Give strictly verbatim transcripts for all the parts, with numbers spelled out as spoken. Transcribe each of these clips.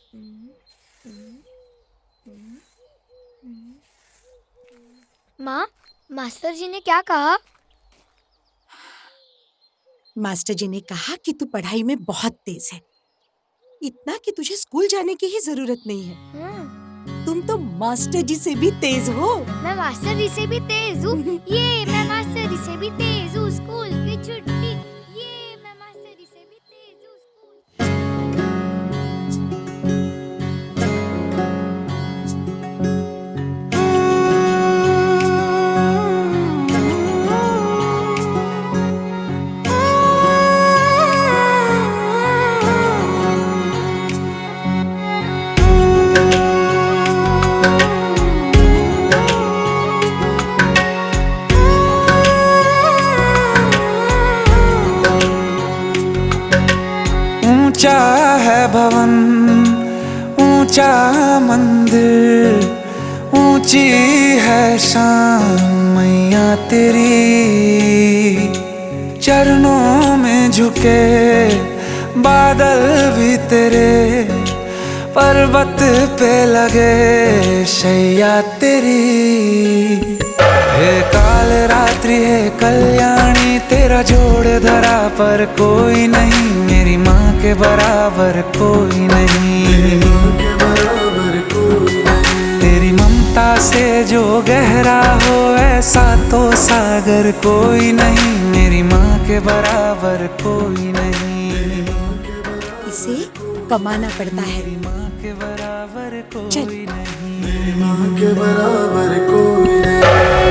माँ, मास्टर जी ने क्या कहा? मास्टर जी ने कहा कि तू पढ़ाई में बहुत तेज है, इतना कि तुझे स्कूल जाने की ही जरूरत नहीं है। हाँ। तुम तो मास्टर जी से भी तेज हो। मैं मास्टर जी से भी तेज हूँ। ये मैं मास्टर जी से भी तेज हूँ। स्कूल की छुट्टी। ये मैं मास्टर जी से भी तेज हूँ। ऊंचा है भवन, ऊंचा मंदिर, ऊंची है शान मैया तेरी। चरणों में झुके बादल भी तेरे, पर्वत पे लगे शैया तेरी। हे काल रात्रि है कल्याणी, तेरा जोड़ धरा पर कोई नहीं, मेरी माँ के बराबर कोई नहीं। तेरी ममता से जो गहरा हो ऐसा तो सागर कोई नहीं, मेरी माँ के बराबर कोई नहीं। इसे कमाना पड़ता है। मेरी माँ के बराबर कोई चल। नहीं, मेरी माँ के बराबर कोई नहीं।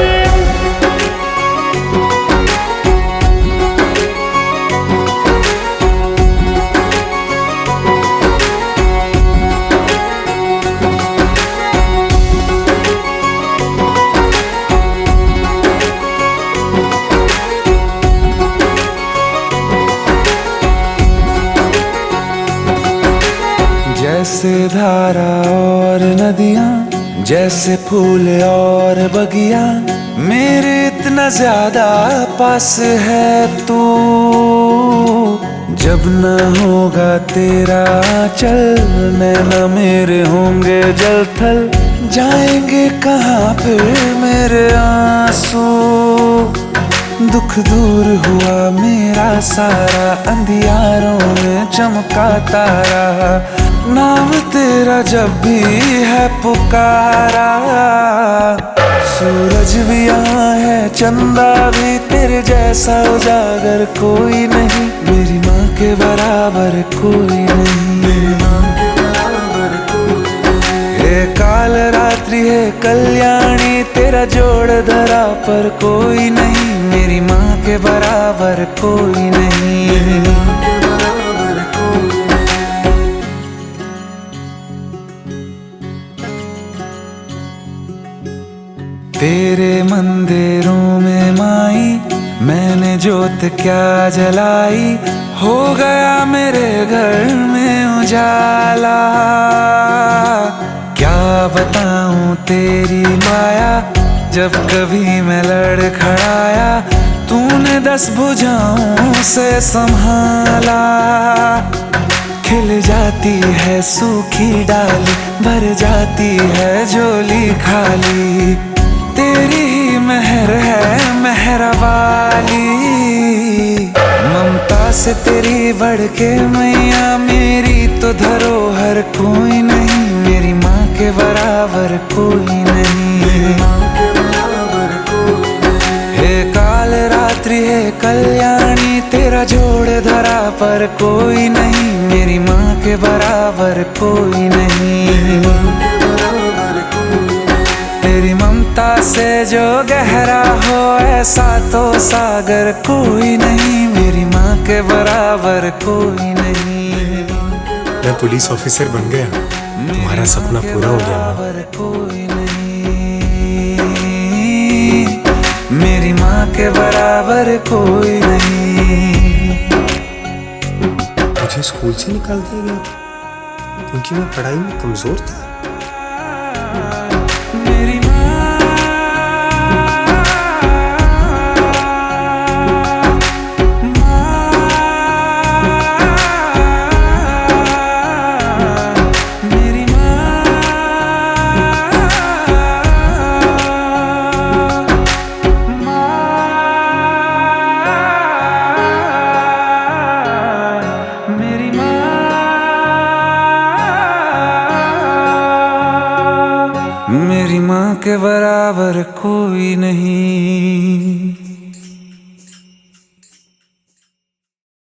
जैसे धारा और नदियाँ, जैसे फूल और बगिया, मेरे इतना ज्यादा पास है तू। जब न होगा तेरा चल, नैना मेरे होंगे जल थल, जाएंगे कहाँ फिर मेरे आंसू। दुख दूर हुआ मेरा सारा, अंधियारों में चमका तारा, नाम तेरा जब भी है पुकारा। सूरज भी यहाँ है, चंदा भी, तेरे जैसा उजागर कोई नहीं, मेरी माँ के बराबर कोई नहीं। मेरी माँ के बराबर कोई नहीं। हे काल रात्रि है कल्याणी, तेरा जोड़ धरा पर कोई नहीं, मेरी माँ के बराबर कोई नहीं। मेरी माँ के बराबर कोई नहीं। तेरे मंदिरों में माई मैंने जोत क्या जलाई, हो गया मेरे घर में उजाला। क्या बताऊं तेरी माया, जब कभी मैं लड़खड़ाया, तूने दस भुजाओं से संभाला। खिल जाती है सूखी डाली, भर जाती है झोली खाली, तेरी ही मेहर है मेहर वाली। ममता से तेरी बढ़ के मैया, मेरी तो धरोहर कोई नहीं, मेरी माँ के बराबर कोई नहीं। मेरी माँ के बराबर कोई नहीं। हे काल रात्रि है कल्याणी, तेरा जोड़ धरा पर कोई नहीं, मेरी माँ के बराबर कोई नहीं। मेरी माँ के बराबर कोई नहीं। तेरी ममता से जो गहरा हो ऐसा तो सागर कोई नहीं, मेरी माँ के बराबर कोई नहीं। मैं पुलिस ऑफिसर बन गया, तुम्हारा सपना पूरा हो गया। बराबर कोई नहीं, मेरी माँ के बराबर कोई नहीं। मुझे स्कूल से निकाल दिया गया था क्योंकि मैं पढ़ाई में कमजोर था। मेरी माँ मेरी माँ के बराबर कोई नहीं।